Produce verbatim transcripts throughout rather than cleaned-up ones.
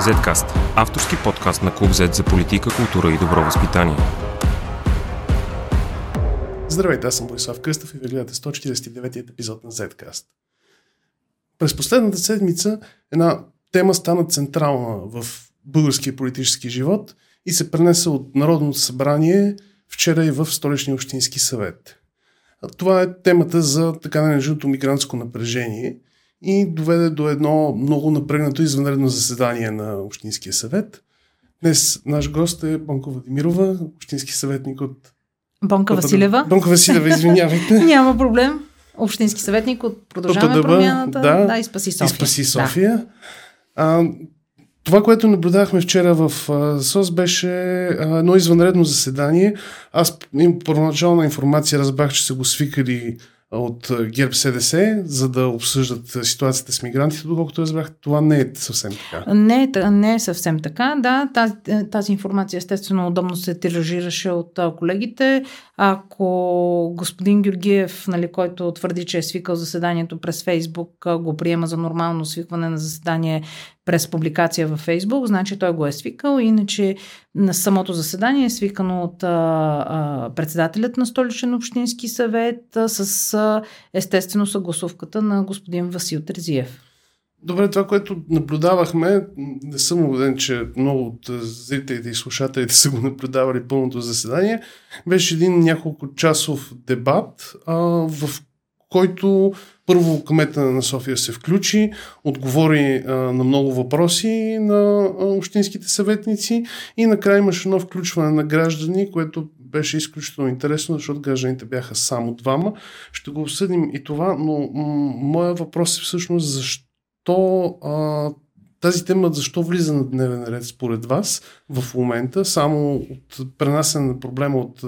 Зедкаст – авторски подкаст на Клуб Z за политика, култура и добро възпитание. Здравейте, аз съм Борислав Кръстев и вие гледате сто четиридесет и деветият епизод на Зедкаст. През последната седмица една тема стана централна в българския политически живот и се пренесе от Народното събрание вчера и в Столичния общински съвет. Това е темата за така нареченото мигрантско напрежение и доведе до едно много напрегнато извънредно заседание на Общинския съвет. Днес наш гост е Бонка Владимирова, общински съветник от... Бонка Василева. Бонка Василева, извинявайте. Няма проблем. Общински съветник от Продължаваме промяната. Да, да, и Спаси София. И Спаси София. Да. А, това, което наблюдахме вчера в СОС, беше а, едно извънредно заседание. Аз им първоначална информация разбрах, че са го свикали от ГЕРБ СДС, за да обсъждат ситуацията с мигрантите, доколкото разбрах, това не е съвсем така. Не, не е съвсем така, да. Тази, тази информация естествено удобно се тиражираше от колегите. Ако господин Георгиев, нали, който твърди, че е свикал заседанието през Фейсбук, го приема за нормално свикване на заседание през публикация във Фейсбук, значи той го е свикал. Иначе на самото заседание е свикано от а, а, председателят на Столичен общински съвет а, с а, естествено съгласувката на господин Васил Терзиев. Добре, това, което наблюдавахме, не съм убеден, че много от зрителите и слушателите са го наблюдавали пълното заседание, беше един няколко часов дебат, а, в който първо кмета на София се включи, отговори а, на много въпроси на а, общинските съветници и накрая имаше едно включване на граждани, което беше изключително интересно, защото гражданите бяха само двама. Ще го обсъдим и това, но м- моя въпрос е всъщност защо а, тази тема, защо влиза на дневен ред според вас в момента, само от пренасене на проблема от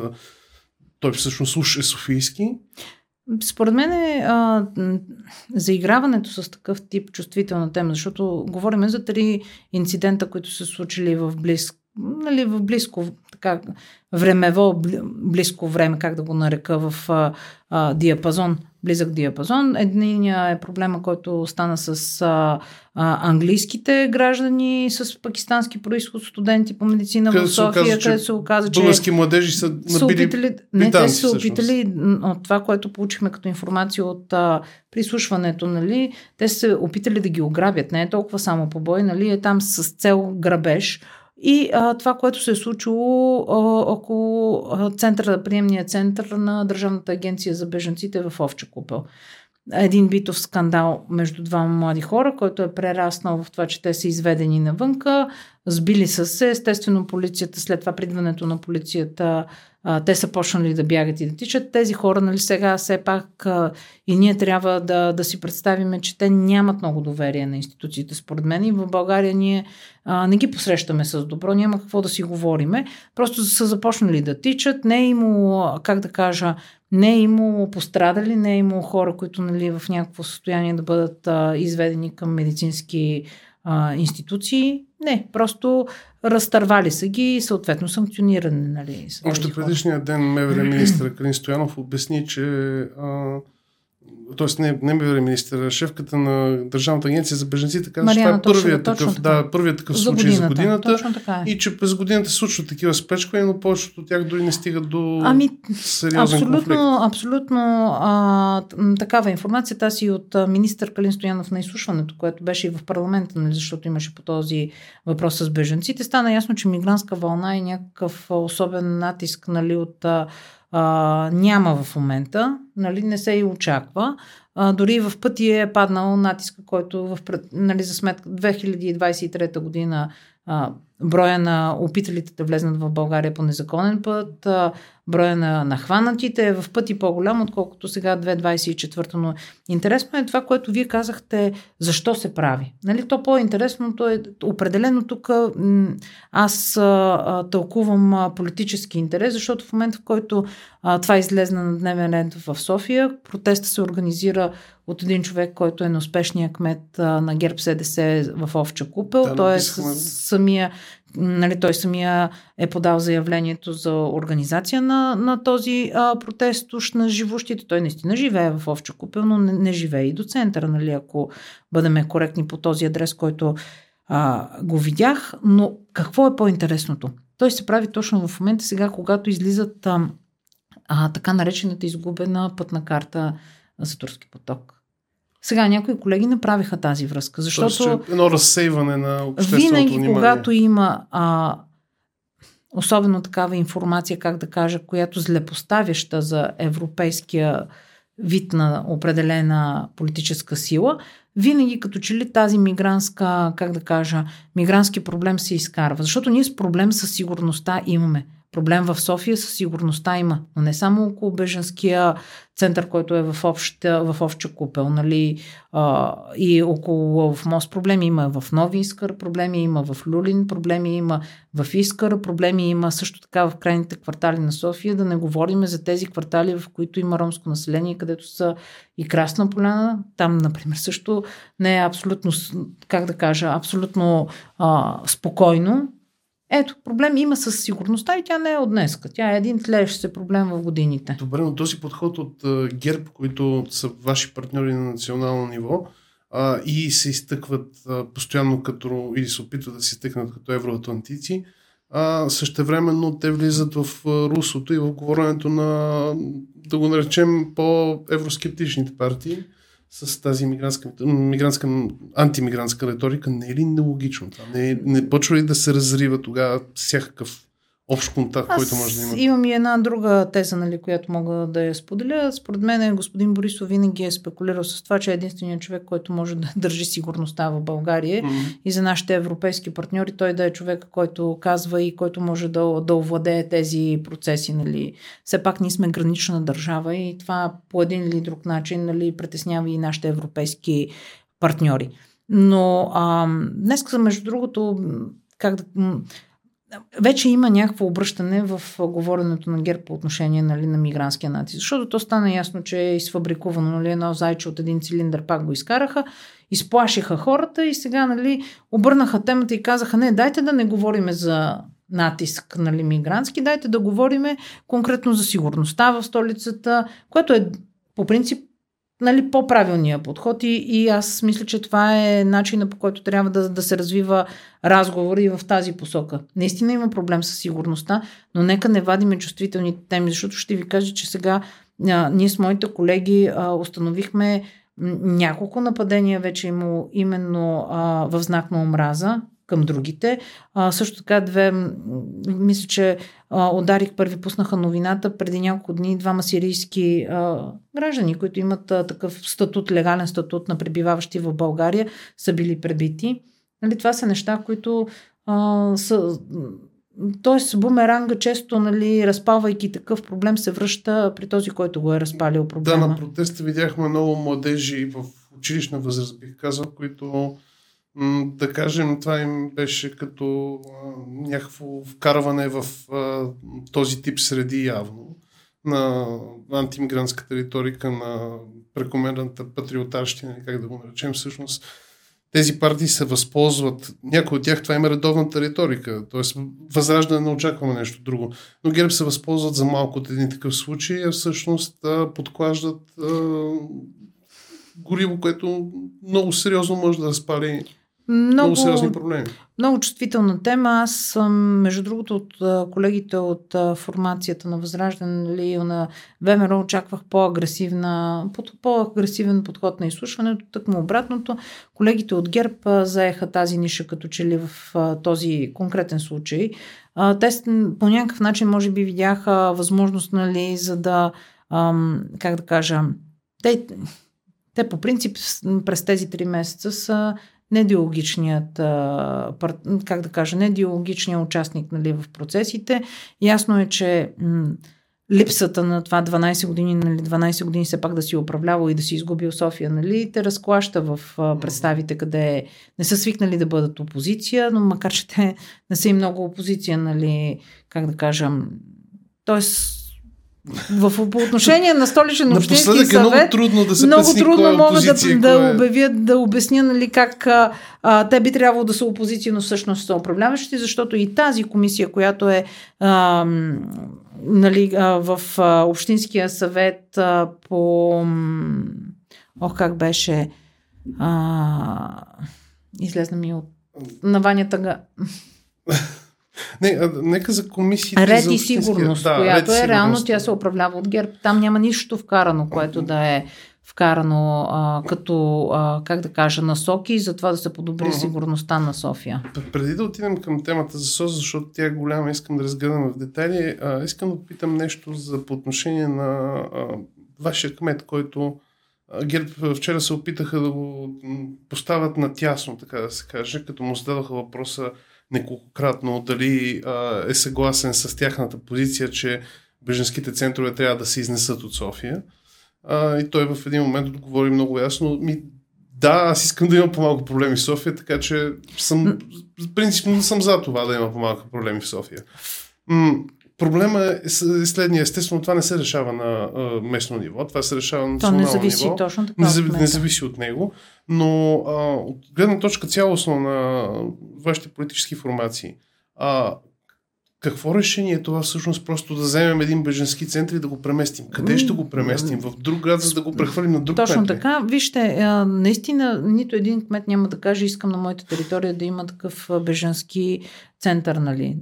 той всъщност уж е софийски? Според мен е а, заиграването с такъв тип чувствителна тема, защото говорим за три инцидента, които се случили в близко, нали, в близко така, времево, близко време, как да го нарека, в а, а, диапазон, близък диапазон. Единият е проблема, който стана с а, а, английските граждани с пакистански произход, студенти по медицина къде в София, където се оказа, че български младежи са набили опитали, не, те са опитали от това, което получихме като информация от а, прислушването, нали, те са опитали да ги ограбят. Не е толкова само побой, нали, е там с цел грабеж. И а, това, което се е случило а, около а, центъра, приемния център на Държавната агенция за бежанците в Овча купел. Един битов скандал между двама млади хора, който е прераснал в това, че те са изведени навънка, сбили са се, естествено полицията, след това придването на полицията, а, те са почнали да бягат и да тичат. Тези хора, нали, сега все пак а, и ние трябва да, да си представим, че те нямат много доверие на институциите, според мен, и в България ние а, не ги посрещаме с добро, няма какво да си говориме, просто са започнали да тичат, не е имало, как да кажа, не е имало пострадали, не е имало хора, които, нали, в някакво състояние да бъдат а, изведени към медицински а, институции. Не, просто разтървали са ги и съответно санкционирани. Нали, още предишния ден МВР министър Калин Стоянов обясни, че а, т.е. не, не МВР министър, шефката на Държавната агенция за бежанците каза, че това е първият такъв, да, първият такъв за случай годината, за годината е. И че през годината се случват такива спечквания, но повечето от тях дори не стигат до ами, сериозен абсолютно, конфликт. Абсолютно а, такава информация тази от министър Калин Стоянов на изслушването, което беше и в парламента, нали, защото имаше по този въпрос с бежанците. Стана ясно, че мигрантска вълна и някакъв особен натиск, нали, от Uh, няма в момента, нали, не се и очаква. Uh, дори в пъти е паднал натиска, който в, нали, за сметка две хиляди двадесет и трета година uh, броя на опиталите да влезнат в България по незаконен път, uh, броя на нахванатите е в пъти по-голям, отколкото сега две хиляди двадесет и четвърта. Но интересно е това, което вие казахте, защо се прави. Нали, то по-интересното е определено тук м- аз а, а, тълкувам а, политически интерес, защото в момента, в който а, това излезна на дневен ред в София, протеста се организира от един човек, който е неуспешният кмет а, на ГЕРБ СДС в Овча купел. Да, той е с, самия Нали, той самия е подал заявлението за организация на, на този а, протест уж на живущите. Той наистина живее в Овча купел, но не, не живее и до центъра, нали, ако бъдем коректни по този адрес, който а, го видях, но какво е по-интересното? Той се прави точно в момента сега, когато излизат а, а, така наречената изгубена пътна карта за Турски поток. Сега някои колеги направиха тази връзка, защото Тоест, едно разсейване на общественото винаги, внимание. когато има а, особено такава информация, как да кажа, която злепоставяща за европейския вид на определена политическа сила, винаги като че ли тази мигрантска, как да кажа, мигрантски проблем се изкарва. Защото ние с проблем със сигурността имаме. Проблем в София със сигурността има, но не само около бежанския център, който е в обща, в обща купел, нали, а, и около в Мост проблеми има в Нови Искър, проблеми има в Люлин, проблеми има в Искър, проблеми има също така в крайните квартали на София, да не говорим за тези квартали, в които има ромско население, където са и Красна поляна, там, например, също не е абсолютно, как да кажа, абсолютно а, спокойно. Ето, проблем има със сигурността и тя не е от днеска. Тя е един тлеещ се проблем в годините. Добре, но този подход от uh, ГЕРБ, които са ваши партньори на национално ниво uh, и се изтъкват uh, постоянно като, или се опитват да се изтъкнат като евроатлантици, uh, същевременно те влизат в uh, руслото и в говоренето на, да го наречем, по-евроскептичните партии с тази мигрантска, мигрантска, антимигрантска риторика. Не е ли нелогично това? Не, не почва ли да се разрива тогава всякакъв общ контакт, Аз който може да има? Имам и една друга теза, нали, която мога да я споделя. Според мен господин Борисов винаги е спекулирал с това, че е единственият човек, който може да държи сигурността в България mm-hmm. и за нашите европейски партньори той да е човек, който казва и който може да, да овладее тези процеси. Нали. Все пак ние сме гранична държава и това по един или друг начин, нали, притеснява и нашите европейски партньори. Но а, днес, между другото, как да... вече има някакво обръщане в говоренето на ГЕРБ по отношение, нали, на мигрантския натиск. Защото то стана ясно, че е изфабрикувано, нали, едно зайче от един цилиндър, пак го изкараха, изплашиха хората и сега, нали, обърнаха темата и казаха: не, дайте да не говориме за натиск, нали, мигрантски, дайте да говориме конкретно за сигурността в столицата, което е по принцип, нали, по-правилния подход и, и аз мисля, че това е начинът, по който трябва да, да се развива разговор и в тази посока. Наистина има проблем със сигурността, но нека не вадиме чувствителните теми, защото ще ви кажа, че сега а, ние с моите колеги а, установихме няколко нападения вече има именно а, в знак на омраза към другите. А, също така две, мисля, че а, ударих първи, пуснаха новината преди няколко дни, двама сирийски а, граждани, които имат а, такъв статут, легален статут на пребиваващи в България, са били пребити. Нали, това са неща, които а, са... Тоест бумеранга често, нали, разпалвайки такъв проблем, се връща при този, който го е разпалил проблема. Да, на протеста видяхме много младежи в училищна възраст, бих казал, които, м- да кажем, това им беше като а, някакво вкарване в а, този тип среди явно, на антимигрантската риторика, на прекомерната патриотарщина, как да го наречем, всъщност. Тези партии се възползват, някои от тях това има редовната риторика, т.е. възраждане не очакваме нещо друго, но ГЕРБ се възползват за малко от един такъв случай, а всъщност а, подклаждат а, гориво, което много сериозно може да разпали много, много сериозни проблеми. Много чувствителна тема. Аз съм, между другото, от колегите от формацията на Възраждане, нали, на ВМРО очаквах по-агресивна, по-агресивен подход на изслушването, тъкмо обратното. Колегите от ГЕРБ заеха тази ниша като че ли в този конкретен случай. Те по някакъв начин може би видяха възможност, нали, за да, как да кажа, те, те по принцип през тези три месеца са недиалогичният, как да кажа, недиалогичният участник, нали, в процесите. Ясно е, че м- липсата на това дванайсет години, нали, дванайсет години все пак да си управлявал и да си изгубил София, нали, те разклаща в а, представите, къде не са свикнали да бъдат опозиция, но макар че те не са и много опозиция, нали, как да кажа, тоест в, по отношение на Столичен общински съвет, е много трудно да се много пресни трудно кой е могат опозиция, да, да е... обявят, да обясня, нали, как а, те би трябвало да са опозиция, но всъщност са управляващи, защото и тази комисия, която е а, нали, а, в а, Общинския съвет а, по ох, как беше а, излезна ми от на Ваня Тъга. Не, а, нека за комисията. Ред за и сигурност, да, която е реално, тя се управлява от ГЕРБ. Там няма нищо вкарано, което да е вкарано а, като, а, как да кажа, насоки за това да се подобри uh-huh. сигурността на София. Преди да отидем към темата за СОС, защото тя е голяма, искам да разгледам в детайли, а, искам да попитам нещо за по отношение на а, вашия кмет, който а, ГЕРБ вчера се опитаха да го поставят натясно, така да се каже, като му зададоха въпроса неколкократно дали а, е съгласен с тяхната позиция, че бежанските центрове трябва да се изнесат от София. А, и той в един момент отговори много ясно. Ми, да, аз искам да имам по-малко проблеми в София, така че съм, принципно съм за това да има по-малко проблеми в София. М- проблема е следния. Естествено, това не се решава на а, местно ниво, това се решава на национално ниво. То не зависи ниво. Точно така. Не, зави, не зависи от него, но а, от гледна точка цялостно на вашите политически формации, а, какво решение е това всъщност просто да вземем един бежански център и да го преместим? Къде ще го преместим? В друг град, за да го прехвърлим на друг Точно кмет? Точно така. Вижте, наистина нито един кмет няма да каже, искам на моята територия да има такъв бежански център, нали?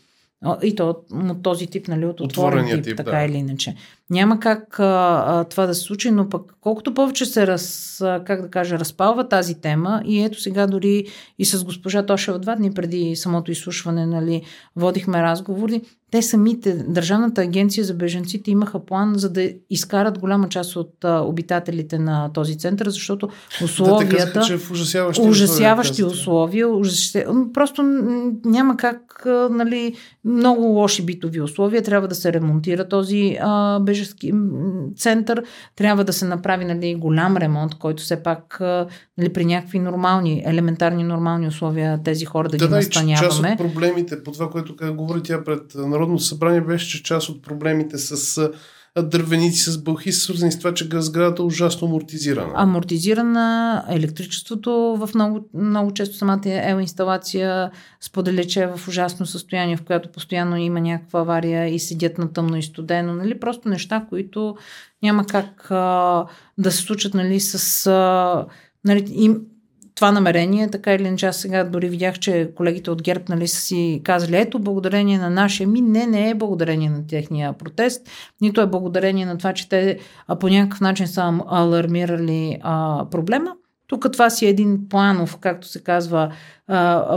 И то от този тип, нали, от отворен тип, тип, така да. Или иначе. Няма как а, а, това да се случи, но пък колкото повече се раз, как да кажа, разпалва тази тема, и ето сега дори и с госпожа Тошева два дни преди самото изслушване, нали, водихме разговори, те самите, Държавната агенция за бежанците имаха план за да изкарат голяма част от а, обитателите на този център, защото условията, да, казаха, че в ужасяващи, ужасяващи условия, ужасяващи, просто няма как, а, нали, много лоши битови условия, трябва да се ремонтира този а, бежански център, трябва да се направи, нали, голям ремонт, който все пак, нали, при някакви нормални, елементарни нормални условия тези хора да, да ги да, настаняваме. Част от проблемите, по това, което как говори тя пред Народното събрание, беше, че част от проблемите с дървеници, с бълхи са свързани с това, че сградата е ужасно амортизирана. Амортизирана, електричеството в много, много често самата ел инсталация споделя, че е в ужасно състояние, в което постоянно има някаква авария и седят на тъмно и студено. Нали? Просто неща, които няма как а, да се случат, нали, с... А, нали, им, това намерение, така или иначе, аз сега дори видях, че колегите от ГЕРБ, нали, са си казали, ето, благодарение на нашия, ми не, не е благодарение на техния протест, нито е благодарение на това, че те а, по някакъв начин са алармирали а, проблема. Тук това си е един планов, както се казва, а,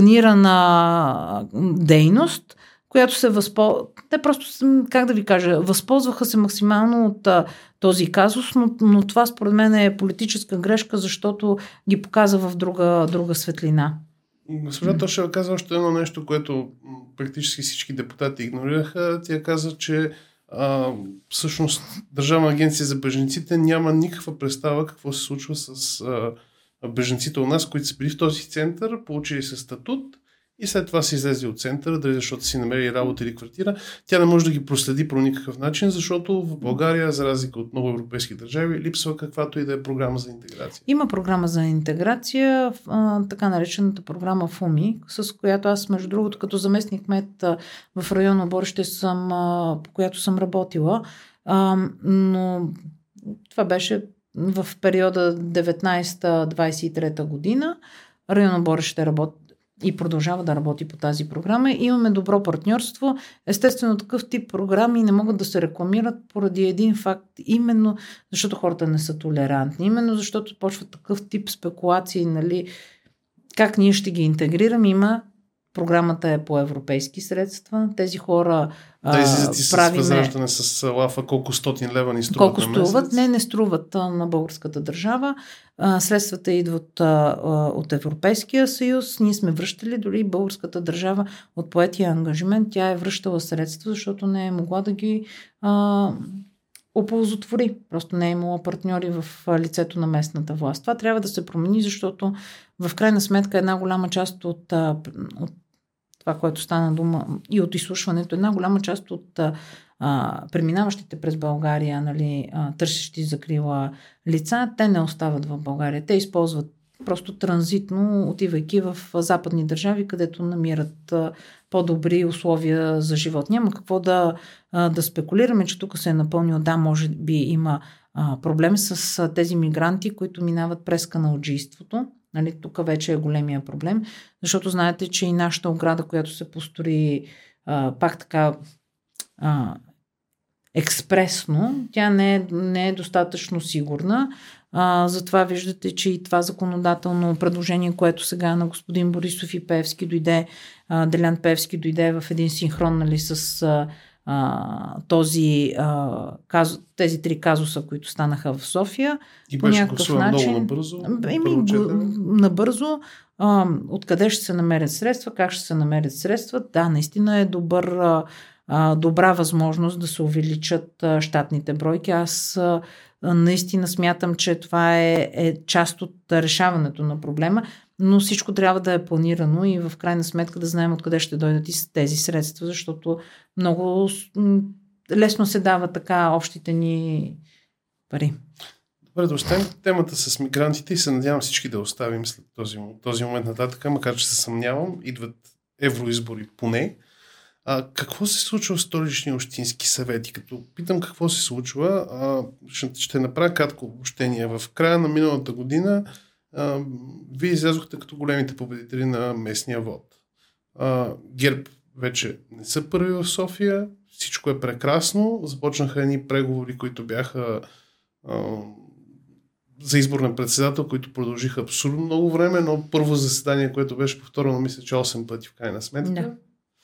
планирана дейност, която се възползва. Те просто, как да ви кажа, възползваха се максимално от а, този казус, но, но това според мен е политическа грешка, защото ги показа в друга, друга светлина. Госпожа Тошева каза още едно нещо, което практически всички депутати игнорираха. Тя каза, че а, всъщност Държавна агенция за бежанците няма никаква представа какво се случва с а, бежанците у нас, които са били в този център, получили се статут и след това се излезе от центъра, дали защото си намери работа или квартира. Тя не може да ги проследи по никакъв начин, защото в България, за разлика от много европейски държави, липсва каквато и да е програма за интеграция. Има програма за интеграция, така наречената програма ФУМИ, с която аз, между другото, като заместник кмет в район Оборище, съм, по която съм работила, но това беше в периода деветнайсета двайсет и трета година. Район Оборище работи и продължава да работи по тази програма. Имаме добро партньорство. Естествено, такъв тип програми не могат да се рекламират поради един факт, именно защото хората не са толерантни, именно защото почват такъв тип спекулации, нали, как ние ще ги интегрираме. Има програмата е по европейски средства. Тези хора да излизат и правиме... с възраждане с лафа колко стотин лева ни струват колко на месец? струват? Не, не струват а, на българската държава. А, средствата идват а, от Европейския съюз. Ние сме връщали, дори българската държава от поетия ангажимент. Тя е връщала средства, защото не е могла да ги а, оползотвори. Просто не е имала партньори в лицето на местната власт. Това трябва да се промени, защото в крайна сметка една голяма част от, от това, което стана дума и от изслушването, една голяма част от а, преминаващите през България, нали, а, търсещи закрила лица, те не остават в България. Те използват просто транзитно, отивайки в западни държави, където намират а, по-добри условия за живот. Няма какво да, а, да спекулираме, че тук се е напълнил. Да, може би има а, проблем с а, тези мигранти, които минават през каналджийството. Нали, тук вече е големия проблем, защото знаете, че и нашата ограда, която се построи а, пак така а, експресно, тя не е, не е достатъчно сигурна. А, затова виждате, че и това законодателно предложение, което сега на господин Борисов и Пеевски дойде, а, Делян Пеевски дойде в един синхрон, нали, с а, а, този, а, казу, тези три казуса, които станаха в София. И по беше някакъв начин. Много набързо. Еми, набързо. А, откъде ще се намерят средства, как ще се намерят средства. Да, наистина е добър, а, добра възможност да се увеличат а, щатните бройки. Аз а, наистина смятам, че това е, е част от решаването на проблема, но всичко трябва да е планирано и в крайна сметка да знаем откъде ще дойдат и тези средства, защото много лесно се дава така общите ни пари. Добре, да оставим темата с мигрантите и се надявам всички да оставим след този, този момент нататък, макар че се съмнявам, идват евроизбори поне. А, какво се случва в столични общински съвети? Като питам какво се случва, а, ще, ще направя кратко обобщение. В края на миналата година а, вие излязохте като големите победители на местния вод. А, ГЕРБ вече не са първи в София, всичко е прекрасно, започнаха едни преговори, които бяха а, за избор на председател, които продължиха абсурдно много време, но първо заседание, което беше повторено, мисля, че осем пъти в крайна сметка. Да.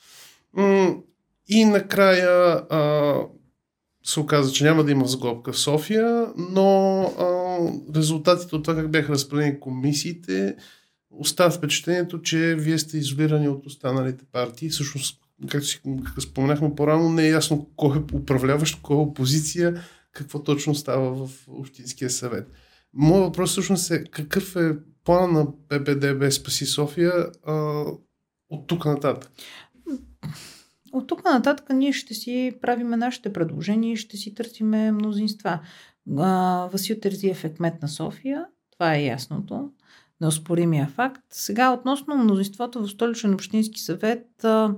И накрая а, се оказа, че няма да има сглобка в София, но а, резултатите от това как бяха разпределени комисиите остава впечатлението, че вие сте изолирани от останалите партии. Всъщност, както си как споменахме по-рано, не е ясно кой е управляващ, кой е опозиция, какво точно става в Общинския съвет. Моят въпрос всъщност е какъв е план на П П Д Б Спаси София а, от тук нататък? От тук нататък ние ще си правиме нашите предложения и ще си търсиме мнозинства. А, Васил Терзиев е кмет на София, това е ясното, неоспоримия факт. Сега относно мнозинството в Столичен общински съвет, а,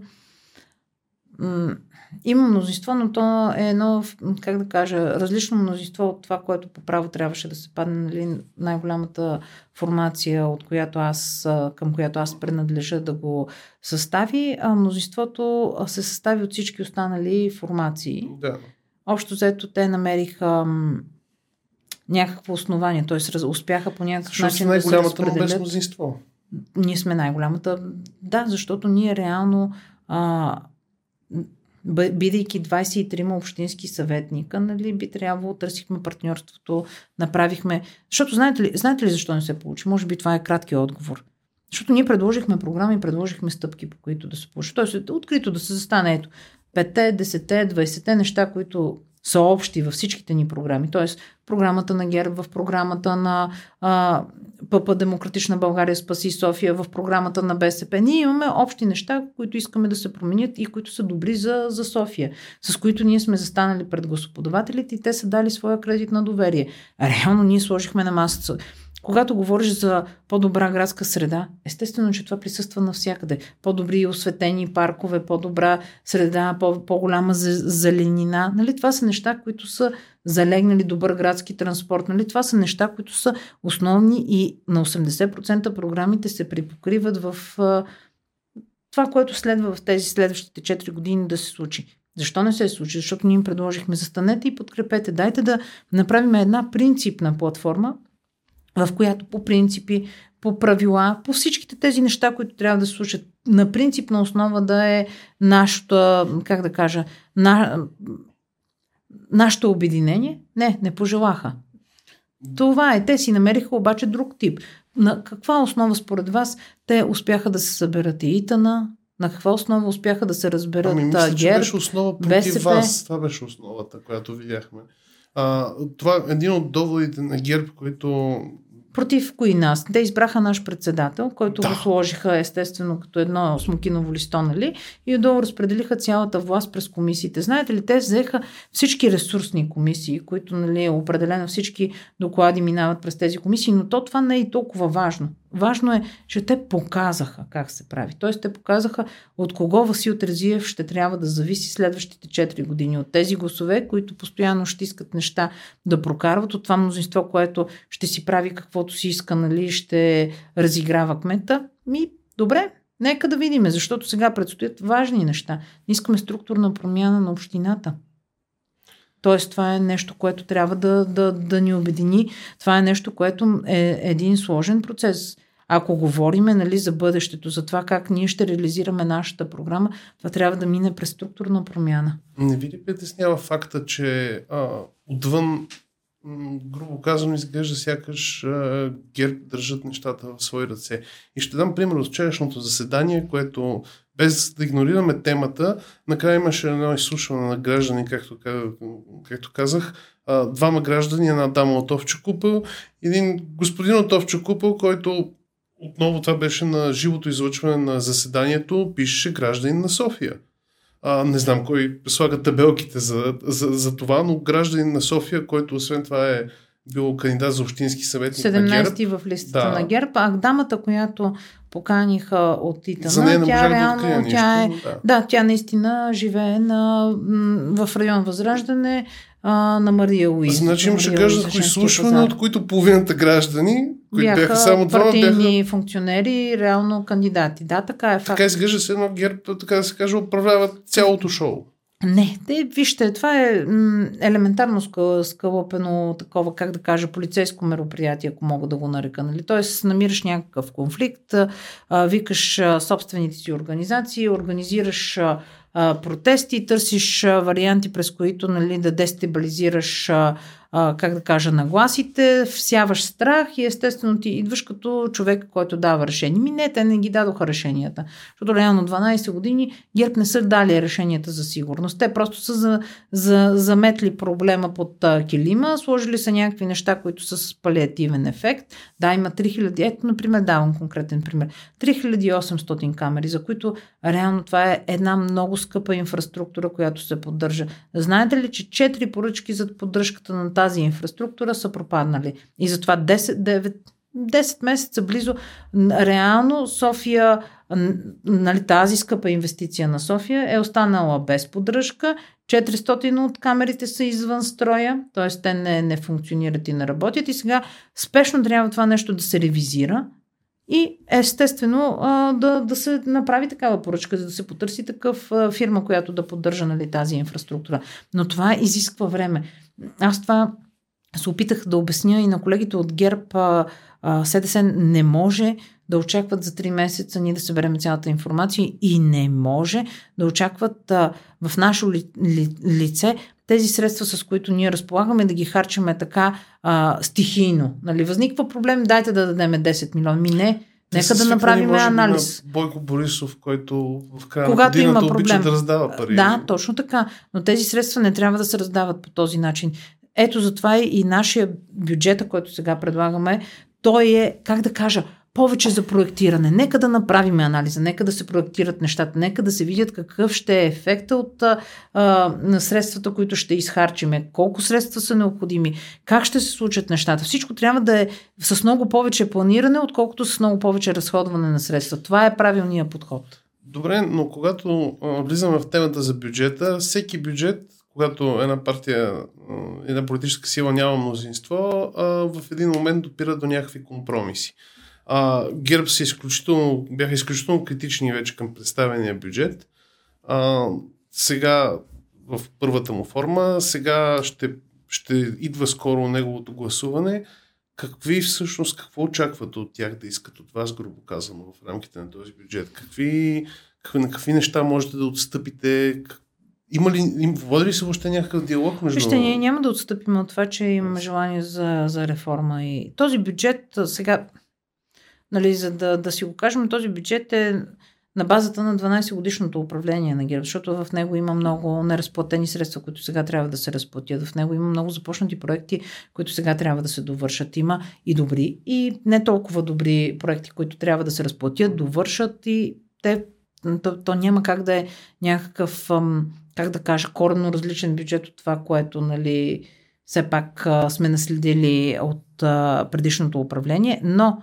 м- има мнозинство, но то е едно, как да кажа, различно мнозинство от това, което по право трябваше да се падне, нали, най-голямата формация, от която аз, към която аз принадлежа да го състави. А мнозинството се състави от всички останали формации. Да. Общо взето те намериха м, някакво основание, т.е. успяха по някакъв Защото начин да се разпределят. без мнозинство. Ние сме най-голямата. Да, защото ние реално а, бидейки двайсет и трима общински съветника, нали, би трябвало, търсихме партньорството, направихме... Защото знаете ли, знаете ли защо не се получи? Може би това е краткият отговор. Защото ние предложихме програми, предложихме стъпки, по които да се получи. Тоест, открито да се застане ето петте, десетте, двайсетте неща, които са общи във всичките ни програми. Тоест, програмата на ГЕРБ, в програмата на а, П П Демократична България Спаси София, в програмата на Б С П. Ние имаме общи неща, които искаме да се променят и които са добри за, за София, с които ние сме застанали пред гласоподавателите и те са дали своя кредит на доверие. А реално ние сложихме на масата. Когато говориш за по-добра градска среда, естествено, че това присъства навсякъде. По-добри осветени паркове, по-добра среда, по- по-голяма зеленина. Нали? Това са неща, които са залегнали, добър градски транспорт. Нали? Това са неща, които са основни и на осемдесет процента програмите се припокриват в а, това, което следва в тези следващите четири години да се случи. Защо не се случи? Защото ние им предложихме, застанете и подкрепете. Дайте да направим една принципна платформа, в която по принципи, по правила, по всичките тези неща, които трябва да се случат на принципна основа да е нашата, как да кажа, на, нашето обединение. Не, не пожелаха. Това е. Те си намериха обаче друг тип. На каква основа според вас те успяха да се съберат и ИТАНА? На каква основа успяха да се разберат ами, мисля, ГЕРБ, че беше основа против Б С П? вас. Това беше основата, която видяхме. А, това е един от доводите на ГЕРБ, които... Против кои нас? Те избраха наш председател, който да. го сложиха естествено като едно смокиново листо, нали? И отдолу разпределиха цялата власт през комисиите. Знаете ли, те взеха всички ресурсни комисии, които, нали, определено всички доклади минават през тези комисии, но то това не е и толкова важно. Важно е, че те показаха как се прави. Тоест те показаха от кого Васил Терзиев ще трябва да зависи следващите четири години. От тези гласове, които постоянно ще искат неща да прокарват, от това мнозинство, което ще си прави каквото си иска, нали, ще разиграва кмета. Ми, добре, нека да видим, защото сега предстоят важни неща. Искаме структурна промяна на общината. Тоест, това е нещо, което трябва да, да, да ни обедини. Това е нещо, което е един сложен процес. Ако говориме, нали, за бъдещето, за това как ние ще реализираме нашата програма, това трябва да мине през структурна промяна. Не ви ли притеснява факта, че а, отвън, м, грубо казано, изглежда сякаш а, ГЕРБ държат нещата в свои ръце? И ще дам пример от вчерашното заседание, което без да игнорираме темата, накрая имаше едно изслушване на граждани, както, както казах, а, двама граждани, една дама от Овча купел, един господин от Овча купел, който отново това беше на живото излъчване на заседанието, пишеше гражданин на София. А, не знам кой слага табелките за, за, за това, но гражданин на София, който освен това е бил кандидат за общински съветник седемнайсети на ГЕРБ. в листата да. на ГЕРБ, а дамата, която поканиха от Итана, за нея не тя реално, да тя е, нищо, да. да, тя наистина живее на, в район Възраждане, а, на Мария Луиз. Значи имаше гражданско изслушване, от които половината граждани, които бяха, бяха само двама, партийни бяха функционери, реално кандидати. Да, така е факт. Така изглежда се едно ГЕРБ, така да се каже, управляват цялото шоу. Не, те, вижте, това е м, елементарно скълъпено такова, как да кажа, полицейско мероприятие, ако мога да го нарека. Нали? Тоест, намираш някакъв конфликт, а, викаш а, собствените си организации, организираш а, а, протести, търсиш а, варианти, през които, нали, да дестабилизираш а, а, как да кажа, нагласите, всяваш страх и естествено ти идваш като човек, който дава решение. Ми не, те не ги дадоха решенията. Защото реално дванайсет години ГЕРБ не са дали решенията за сигурност. Те просто са за, за, заметли проблема под а, килима, сложили са някакви неща, които са с палиативен ефект. Да, има три хиляди, ето, например, давам конкретен пример. три хиляди и осемстотин камери, за които реално това е една много скъпа инфраструктура, която се поддържа. Знаете ли, че четири поръчки за поддръжката на тази инфраструктура са пропаднали. И затова десет, девет, десет месеца близо реално София, нали, тази скъпа инвестиция на София е останала без поддръжка. четиристотин от камерите са извън строя, т.е. те не, не функционират и не работят. И сега спешно трябва това нещо да се ревизира и естествено да, да се направи такава поръчка, за да се потърси такъв фирма, която да поддържа, нали, тази инфраструктура. Но това изисква време. Аз това се опитах да обясня и на колегите от ГЕРБ. СДС не може да очакват за три месеца ние да съберем цялата информация и не може да очакват а, в наше ли, ли, лице тези средства, с които ние разполагаме, да ги харчаме така а, стихийно. Нали? Възниква проблем, дайте да дадем десет милиона. Ми не, Те нека да направим анализ. Бойко Борисов, който в края Когато на годината има обича да раздава пари. Да, точно така. Но тези средства не трябва да се раздават по този начин. Ето затова и нашия бюджет, който сега предлагаме, той е, как да кажа, повече за проектиране. Нека да направим анализа, нека да се проектират нещата, нека да се видят какъв ще е ефекта от а, средствата, които ще изхарчиме, колко средства са необходими, как ще се случат нещата. Всичко трябва да е с много повече планиране, отколкото с много повече разходване на средства. Това е правилният подход. Добре, но когато а, влизаме в темата за бюджета, всеки бюджет, когато една партия, една политическа сила няма мнозинство, а, в един момент допира до някакви компромиси. А, ГЕРБ са изключително, бяха изключително критични вече към представения бюджет. А, сега в първата му форма, сега ще, ще идва скоро неговото гласуване. Какви всъщност, какво очаквате от тях да искат от вас, грубо казано, в рамките на този бюджет? Какви, какви, на какви неща можете да отстъпите? Има ли, им, води ли се въобще някакъв диалог между... Вижте, ние няма да отстъпим от това, че имаме желание за, за реформа. И този бюджет сега, нали, за да, да си го кажем, този бюджет е на базата на дванайсет годишното управление на ГЕРБ, защото в него има много неразплатени средства, които сега трябва да се разплатят. В него има много започнати проекти, които сега трябва да се довършат. Има и добри, и не толкова добри проекти, които трябва да се разплатят, довършат и те, то, то няма как да е някакъв, как да кажа, коренно различен бюджет от това, което, нали, все пак сме наследили от предишното управление, но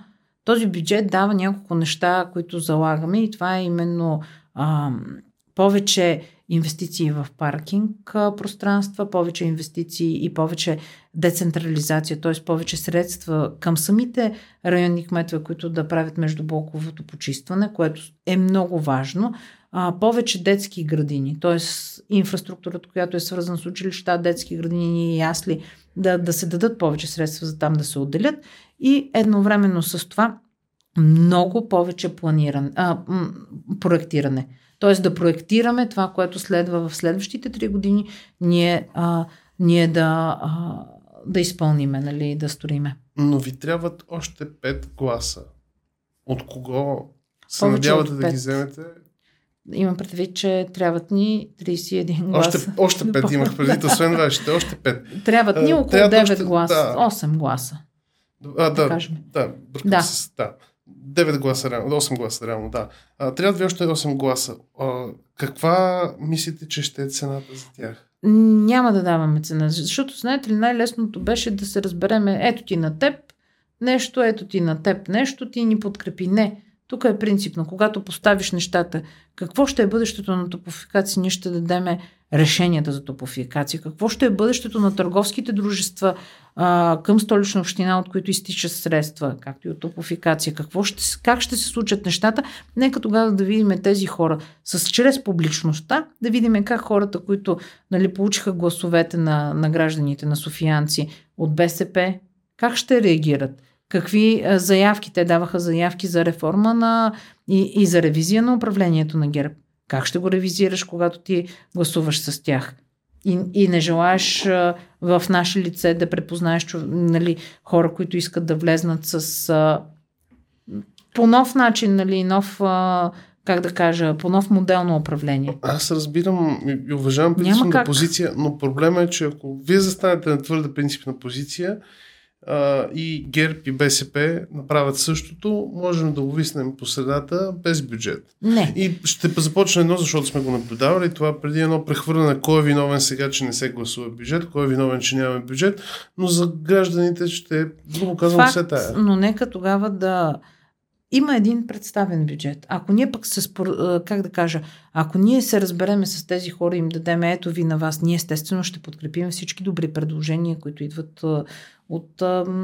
Този бюджет дава няколко неща, които залагаме и това е именно а, повече инвестиции в паркинг а, пространства, повече инвестиции и повече децентрализация, т.е. повече средства към самите районни кметове, които да правят междублоковото почистване, което е много важно. А, повече детски градини, т.е. инфраструктурата, която е свързана с училища, детски градини и ясли, да, да се дадат повече средства за там да се отделят и едновременно с това много повече планиране, а, м- проектиране. Т.е. да проектираме това, което следва в следващите три години, ние, а, ние да, а, да изпълниме, нали, да строиме. Но ви трябват още пет гласа. От кого се Повече надявате от да пет. ги вземете? Имам предвид, че трябват ни трийсет и един гласа. Още, още пет имах предвид, освен вашите, още пет. Трябват ни А, около трябва девет още- гласа, да. осем гласа. А, да, кажем. да, бъркам Да. с... Да. девет гласа реално, осем гласа реално, да. А, трябва да ви още осем гласа. А, каква мислите, че ще е цената за тях? Няма да даваме цена, защото знаете ли, най-лесното беше да се разбереме, ето ти на теб нещо, ето ти на теб нещо, ти ни подкрепи. Не, тук е принципно, когато поставиш нещата, какво ще е бъдещето на Топлофикация, ние ще дадеме решенията за Топлофикация, какво ще е бъдещето на търговските дружества а, към Столична община, от които изтичат средства, както и от Топлофикация, какво ще, как ще се случат нещата, нека тогава да видим тези хора с чрез публичността, да видим как хората, които, нали, получиха гласовете на, на гражданите, на софиянци от БСП, как ще реагират. Какви а, заявки те даваха, заявки за реформа на, и, и за ревизия на управлението на ГЕРБ. Как ще го ревизираш, когато ти гласуваш с тях? И, и не желаеш а, в наше лице да препознаеш, нали, хора, които искат да влезнат с а, по нов начин, нали, нов, а, как да кажа, по нов модел на управление. Аз разбирам и, и уважавам принципната как. позиция, но проблема е, че ако вие застанете на твърда принципна позиция а, и ГЕРБ и БСП направят същото, можем да увиснем по средата без бюджет. Не. И ще започне едно, защото сме го наблюдавали. Това преди едно прехвърляне, кой е виновен сега, че не се гласува бюджет, кой е виновен, че нямаме бюджет, но за гражданите ще, грубо казвам, все тая. Но нека тогава да има един представен бюджет. Ако ние пък се, спор... как да кажа, ако ние се разбереме с тези хора и им дадем ето ви на вас, ние естествено ще подкрепим всички добри предложения, които идват от,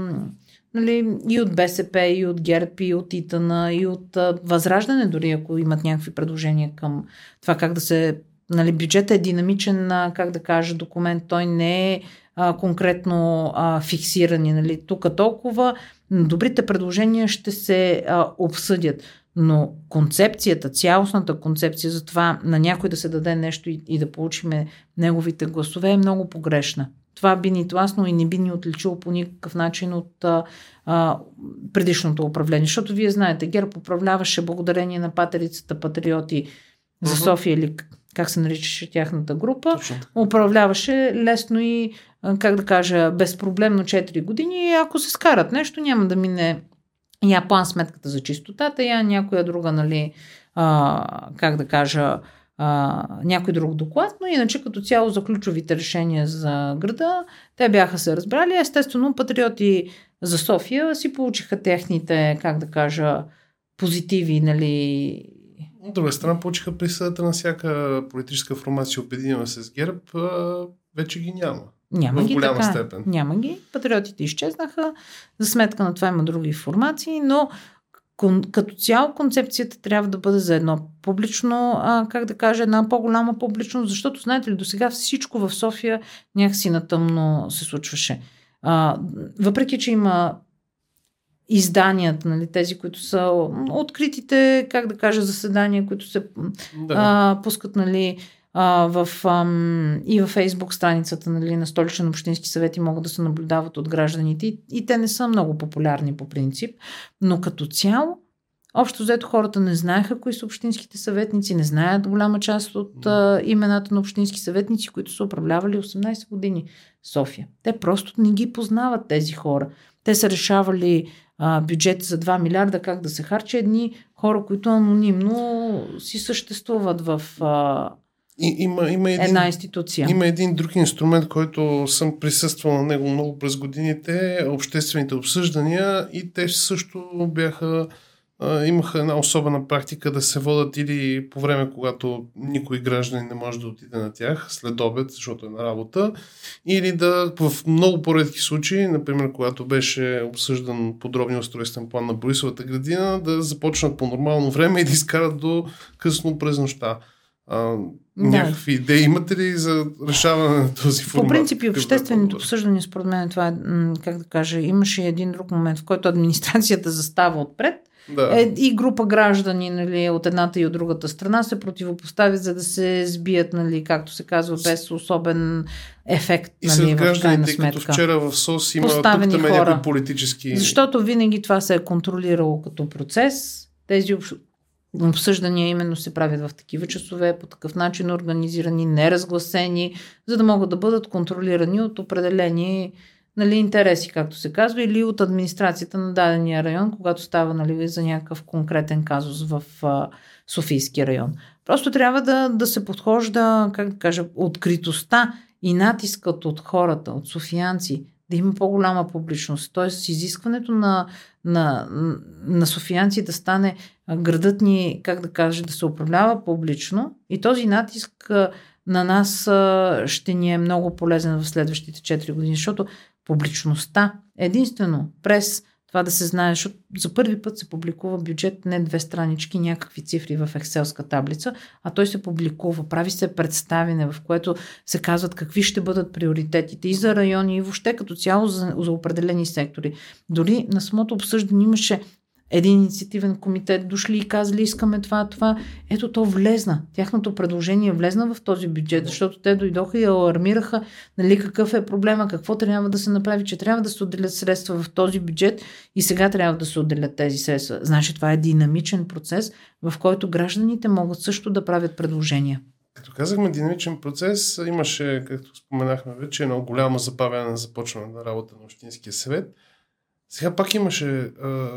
нали, и от БСП, и от ГЕРБ, и от ИТН, и от Възраждане, дори ако имат някакви предложения към това как да се... Нали, бюджетът е динамичен, как да кажа, документ. Той не е а, конкретно а, фиксиран. Нали. Тук толкова добрите предложения ще се а, обсъдят. Но концепцията, цялостната концепция за това на някой да се даде нещо и, и да получиме неговите гласове е много погрешна. Това би ни тласно и не би ни отличило по никакъв начин от а, а, предишното управление. Защото вие знаете, ГЕРБ управляваше благодарение на патерицата Патриоти за uh-huh. София или как се наричаше тяхната група. Точно. Управляваше лесно и, как да кажа, безпроблемно четири години и ако се скарат нещо, няма да мине я план сметката за чистотата, я някоя друга, нали, а, как да кажа, а, някой друг доклад, но иначе като цяло за ключовите решения за града, те бяха се разбрали. Естествено, Патриоти за София си получиха техните, как да кажа, позитиви, нали. От друга страна, получиха присъдата на всяка политическа формация, обединена с ГЕРБ, вече ги няма. Няма в ги голяма така. степен. Няма ги. Патриотите изчезнаха. За сметка на това има други формации, но кон, като цяло концепцията трябва да бъде за едно публично, а, как да кажа, една по-голяма публичност, защото, знаете ли, досега всичко в София някакси натъмно се случваше. А, въпреки, че има изданията, нали, тези, които са откритите, как да кажа, заседания, които се да. а, пускат, нали, а, в, ам, и във Фейсбук страницата, нали, на Столичен общински съвет и могат да се наблюдават от гражданите и, и те не са много популярни по принцип, но като цяло общо взето хората не знаеха кои са общинските съветници, не знаят голяма част от а, имената на общински съветници, които са управлявали осемнайсет години в София. Те просто не ги познават тези хора. Те са решавали а, бюджет за два милиарда, как да се харчи, едни хора, които анонимно си съществуват в... А... И, има, има един, една институция. Има един друг инструмент, който съм присъствал на него много през годините, обществените обсъждания, и те също бяха, а, имаха една особена практика да се водят или по време, когато никой гражданин не може да отиде на тях, след обед, защото е на работа, или да в много по-редки случаи, например, когато беше обсъждан подробния устройствен план на Борисовата градина, да започнат по нормално време и да изкарат до късно през нощта. А, някакви да. идеи имате ли за решаване на този формат? По принцип и обществените обсъждания, според мен, това е, как да кажа, имаше един друг момент, в който администрацията застава отпред, да. е, и група граждани, нали, от едната и от другата страна се противопоставят, за да се сбият, нали, както се казва, без особен ефект. И след, нали, гражданите, като вчера в СОС има поставени тук хора. Някакви политически... Защото винаги това се е контролирало като процес. Тези обсъждания именно се правят в такива часове, по такъв начин организирани, неразгласени, за да могат да бъдат контролирани от определени, нали, интереси, както се казва, или от администрацията на дадения район, когато става, нали, за някакъв конкретен казус в а, Софийски район. Просто трябва да, да се подхожда, как да кажа, откритостта и натискът от хората, от софиянци, да има по-голяма публичност. Тоест, изискването на, на, на софиянци да стане градът ни, как да кажа, да се управлява публично, и този натиск на нас ще ни е много полезен в следващите четири години, защото публичността единствено през това да се знае, защото за първи път се публикува бюджет, не две странички, някакви цифри в екселска таблица, а той се публикува, прави се представяне, в което се казват какви ще бъдат приоритетите и за райони, и въобще като цяло за, за определени сектори. Дори на самото обсъждане имаше един инициативен комитет, дошли и казали, искаме това, това. Ето, то влезна. Тяхното предложение влезна в този бюджет, защото те дойдоха и алармираха, нали, какъв е проблема, какво трябва да се направи, че трябва да се отделят средства в този бюджет и сега трябва да се отделят тези средства. Значи това е динамичен процес, в който гражданите могат също да правят предложения. Като казахме динамичен процес, имаше, както споменахме вече, едно голямо забавяне на започване на работа на Общинския съвет. Сега пак имаше а...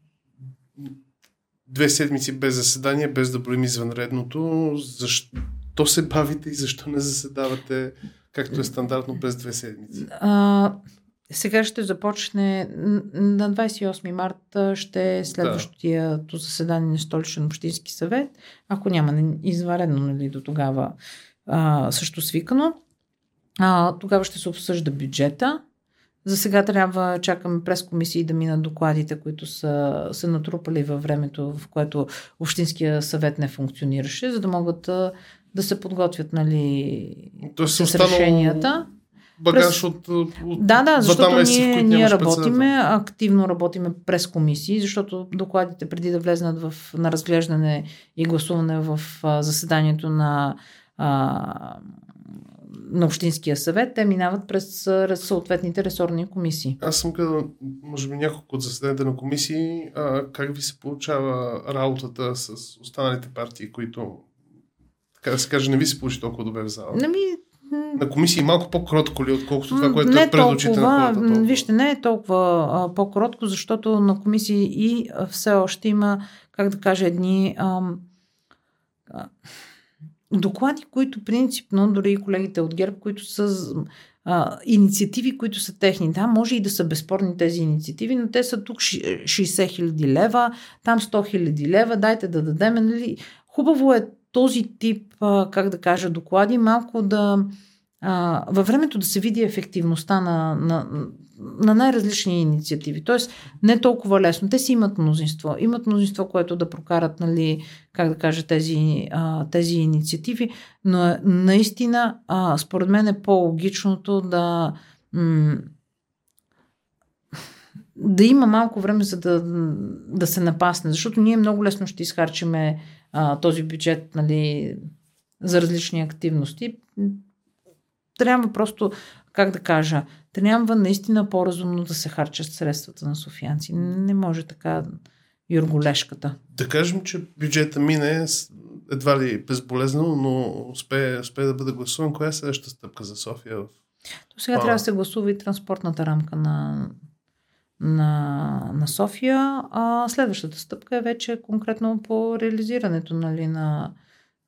две седмици без заседание, без да броим извънредното. Защо се бавите и защо не заседавате, както е стандартно, през две седмици? А, сега ще започне на двадесет и осми марта, ще е следващото заседание на Столичен общински съвет. Ако няма извънредно, нали, до тогава а, също свикано. А, тогава ще се обсъжда бюджета. За сега трябва, чакаме през комисии да минат докладите, които са се натрупали във времето, в което Общинския съвет не функционираше, за да могат да, да се подготвят, нали, с решенията. Багаж през... от, от Да, да, защото месеци, ние, ние работиме, активно работиме през комисии, защото докладите преди да влезнат в, на разглеждане и гласуване в а, заседанието на а, на Общинския съвет, те минават през съответните ресорни комисии. Аз съм казал, може би, няколко от заседанията на комисии, а, как ви се получава работата с останалите партии, които, така да се каже, не ви се получи толкова добре в зала? Не ми... На комисии малко по-кротко ли, отколкото това, което не е пред очите на хората? Толкова. Вижте, не е толкова а, по-кротко, защото на комисии и а, все още има, как да кажа, едни... А, а, доклади, които принципно, дори и колегите от ГЕРБ, които са а, инициативи, които са техни. Да, може и да са безспорни тези инициативи, но те са тук шейсет хиляди лева, там сто хиляди лева, дайте да дадем. Нали? Хубаво е този тип, а, как да кажа, доклади, малко да а, във времето да се види ефективността на, на, на най-различни инициативи. Тоест, не толкова лесно. Те си имат мнозинство. Имат мнозинство, което да прокарат, нали, как да кажа, тези, а, тези инициативи, но наистина, а, според мен е по-логичното да м- да има малко време, за да, да се напасне, защото ние много лесно ще изхарчиме а, този бюджет, нали, за различни активности. Трябва просто, как да кажа, трябва наистина по-разумно да се харчат средствата на софиянци. Не може така юрголешката. Да кажем, че бюджета мине едва ли безболезнено, но успее, успее да бъде гласуван. Коя е следващата стъпка за София? То сега а... трябва да се гласува и транспортната рамка на, на, на София, а следващата стъпка е вече конкретно по реализирането, нали, на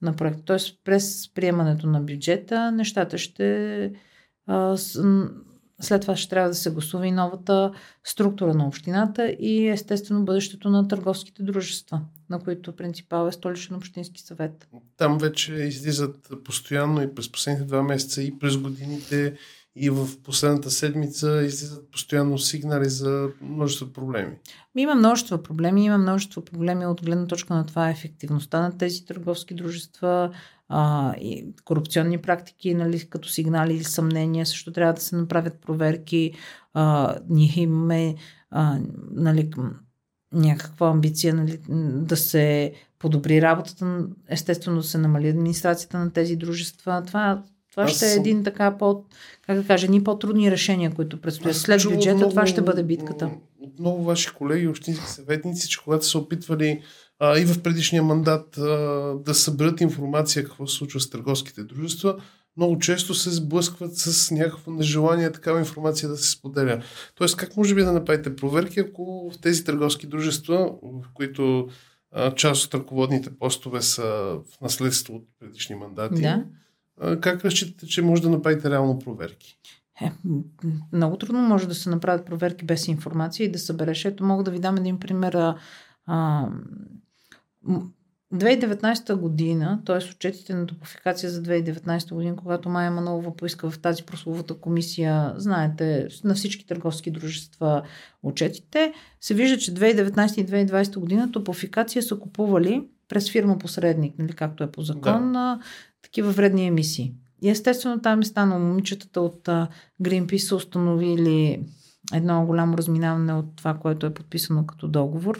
на проекта. Тоест през приемането на бюджета нещата ще а, с, след това ще трябва да се гласува и новата структура на общината и естествено бъдещето на търговските дружества, на които принципал е Столичен общински съвет. Там вече излизат постоянно и през последните два месеца и през годините и в последната седмица излизат постоянно сигнали за множество проблеми. Има множество проблеми, има множество проблеми от гледна точка на това ефективността на тези търговски дружества, а, и корупционни практики, нали, като сигнали или съмнения, също трябва да се направят проверки. А, ние имаме а, нали, някаква амбиция, нали, да се подобри работата, естествено да се намали администрацията на тези дружества. Това Това ще е един така по, как да кажа, ни по-трудни решения, които предстоят. След бюджета много, това ще бъде битката. От много ваши колеги, общински съветници, че когато са опитвали а, и в предишния мандат а, да съберат информация какво се случва с търговските дружества, много често се сблъскват с някакво нежелание такава информация да се споделя. Тоест, как може би да направите проверки, ако в тези търговски дружества, в които а, част от ръководните постове са в наследство от предишни мандати, да. Как разчитате, че може да направите реално проверки? Е, много трудно може да се направят проверки без информация и да събереш. Ето, мога да ви дам един пример. А, две хиляди и деветнадесета година, т.е. отчетите на Топлофикация за две хиляди и деветнадесета година, когато Майя Манолова поиска в тази прословата комисия, знаете, на всички търговски дружества отчетите, се вижда, че две хиляди и деветнадесета и две хиляди и двадесета година Топлофикация са купували през фирма посредник, нали, както е по закон, да. Такива вредни емисии. И естествено там е станало, момичетата от uh, Greenpeace са установили едно голямо разминаване от това, което е подписано като договор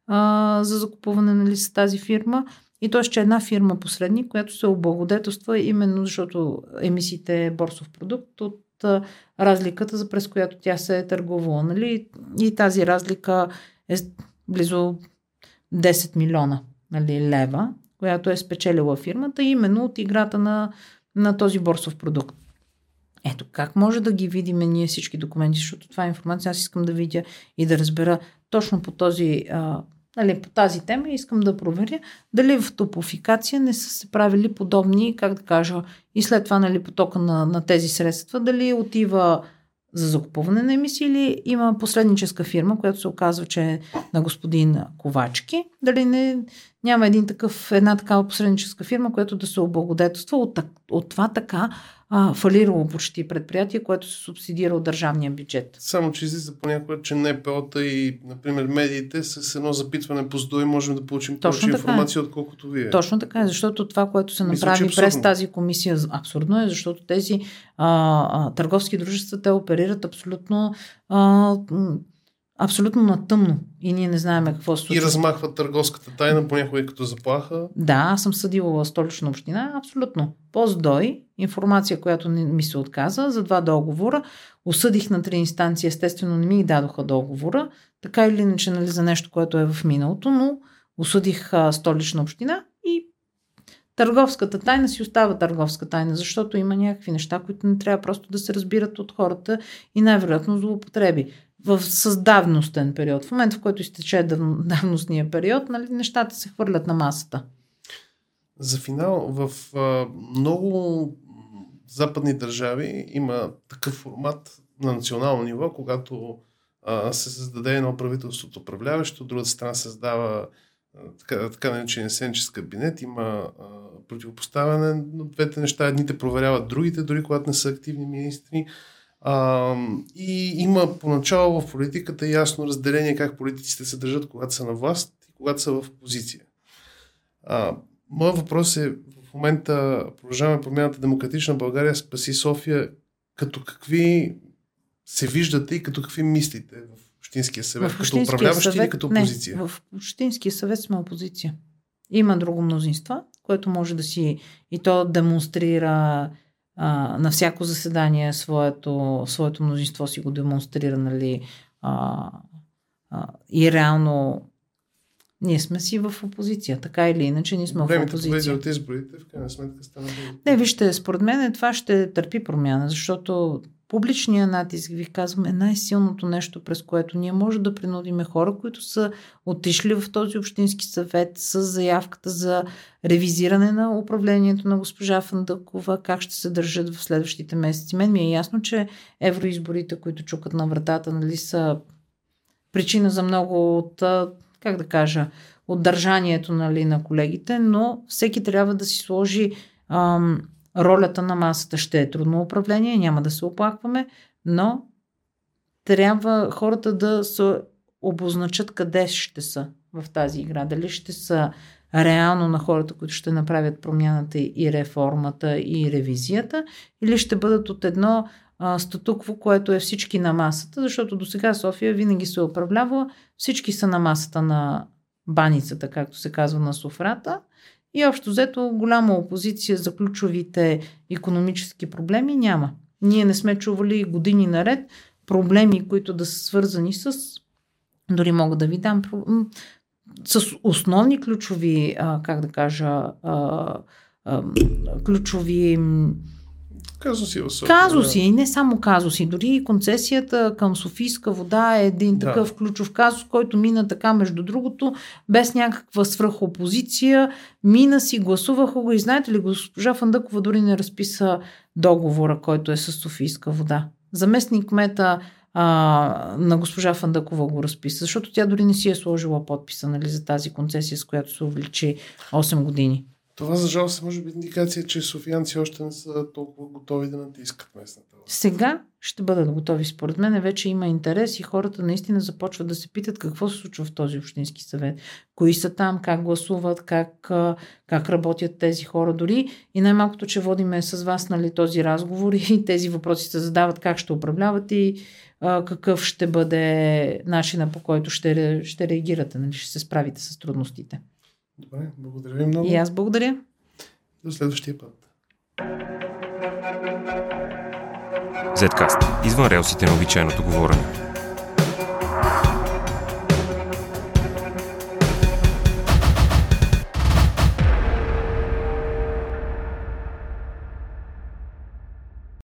uh, за закупуване, нали, с тази фирма. И т.е. че една фирма посредник, която се облагодетелства именно защото емисиите е борсов продукт от uh, разликата, за през която тя се е търгувала. Нали? И тази разлика е близо десет милиона, нали, лева, която е спечелила фирмата, именно от играта на, на този борсов продукт. Ето, как може да ги видим ние всички документи, защото това е информация, аз искам да видя и да разбера точно по, този, а, нали, по тази тема, искам да проверя дали в Топлофикация не са се правили подобни, как да кажа, и след това, нали, потока на, на тези средства, дали отива за закупуване на емисии или има посредническа фирма, която се оказва, че е на господин Ковачки. Дали не, няма един такъв, една такава посредническа фирма, която да се облагодетелства от, от това така а, фалирало почти предприятие, което се субсидира от държавния бюджет. Само, че излиза понякога, че НПО-та и, например, медиите с едно запитване по СДОИ можем да получим повече информация, отколкото вие. Точно така е, защото това, което се направи Мисля, през тази комисия, абсурдно е, защото тези а, а, търговски дружества, те оперират абсолютно а, абсолютно на тъмно и ние не знаем какво се случва. И размахват търговската тайна понякога като заплаха. Да, аз съм съдила в Столична община, абсолютно. По СДОИ, информация, която ми се отказа за два договора, осъдих на три инстанции, естествено не ми дадоха договора, така или иначе, нали, за нещо, което е в миналото, но осъдих а, Столична община и търговската тайна си остава търговска тайна, защото има някакви неща, които не трябва просто да се разбират от хората и най-вероятно злоупотреби. В създавностен период, в момента, в който изтече давностния период, нали, нещата се хвърлят на масата. За финал, в а, много западни държави има такъв формат на национално ниво, когато а, се създаде едно правителство от управляващо, от другата страна създава а, така, така наречен сенчески кабинет, има а, противопоставяне на двете неща, едните проверяват другите, дори когато не са активни министри. Uh, и има поначало в политиката ясно разделение как политиците се държат, когато са на власт и когато са в позиция. Uh, Моят въпрос е, в момента продължаваме промяната Демократична България, Спаси София, като какви се виждате и като какви мислите в Общинския съвет, в като управляващи съвет, или като опозиция? Не, в Общинския съвет сме опозиция. Има друго мнозинство, което може да си и то демонстрира Uh, на всяко заседание своето, своето мнозинство си го демонстрира, нали, uh, uh, и реално ние сме си в опозиция, така или иначе ние сме Времето в опозиция. Времето от изборите, в крайна сметка стана. Не, вижте, според мен това ще търпи промяна, защото публичния натиск, ви казвам, е най-силното нещо, през което ние може да принудиме хора, които са отишли в този общински съвет с заявката за ревизиране на управлението на госпожа Фандъкова, как ще се държат в следващите месеци. Мен ми е ясно, че евроизборите, които чукат на вратата, нали, са причина за много от, как да кажа, от държанието, нали, на колегите, но всеки трябва да си сложи ам, ролята на масата. Ще е трудно управление, няма да се оплакваме, но трябва хората да се обозначат къде ще са в тази игра. Дали ще са реално на хората, които ще направят промяната и реформата и ревизията, или ще бъдат от едно а, статукво, което е всички на масата, защото до сега София винаги се е управлявала, всички са на масата на баницата, както се казва, на софрата, и общо взето голяма опозиция за ключовите икономически проблеми няма. Ние не сме чували години наред проблеми, които да са свързани с, дори мога да ви дам, с основни ключови, а, как да кажа, а, а, ключови казуси в София. Казуси, и не само казуси. Дори и концесията към Софийска вода е един такъв да. ключов казус, който мина така, между другото, без някаква свръхопозиция. Мина си, гласуваха го и знаете ли, госпожа Фандъкова дори не разписа договора, който е с Софийска вода. Заместник кмета а, на госпожа Фандъкова го разписа, защото тя дори не си е сложила подписа, нали, за тази концесия, с която се увеличи осем години. Това за жалост може би индикация, че софиянци още не са толкова готови да натискат местната власт. Сега ще бъдат готови. Според мен вече има интерес и хората наистина започват да се питат какво се случва в този общински съвет. Кои са там, как гласуват, как, как работят тези хора. Дори и най-малкото, че водиме с вас, нали, този разговор и тези въпроси се задават как ще управляват и а, какъв ще бъде начина, по който ще, ще реагирате, нали, ще се справите с трудностите. Добре, благодаря ви много. И аз благодаря. До следващия път. Зедкаст. Извън релсите на обичайното говорене.